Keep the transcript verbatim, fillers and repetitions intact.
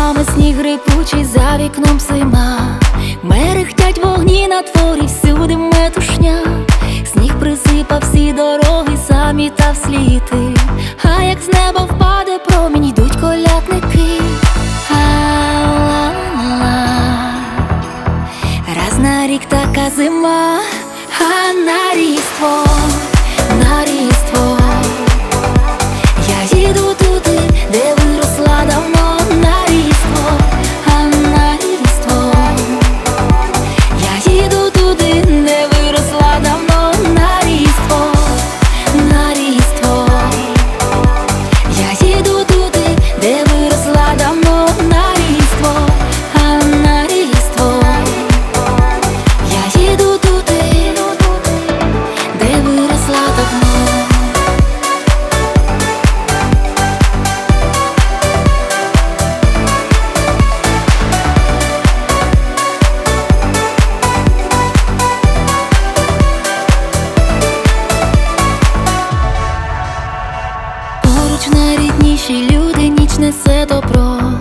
нами сніг рипучий, за вікном зима. Мерехтять вогні на дворі, всюди метушня. Сніг присипав всі дороги, замітав сліди. А як з неба впаде промінь, йдуть колядники. А-ла-ла-ла. Раз на рік така зима, а на Різдво, на Різдво я їду туди, де виросла давно. На Різдво, а на Різдво я їду туди, де виросла давно. На Різдво, на Різдво я їду туди, де виросла давно. На Різдво, а на Різдво я їду туди, де виросла давно. Поруч найрідніші люди, ніч несе добро.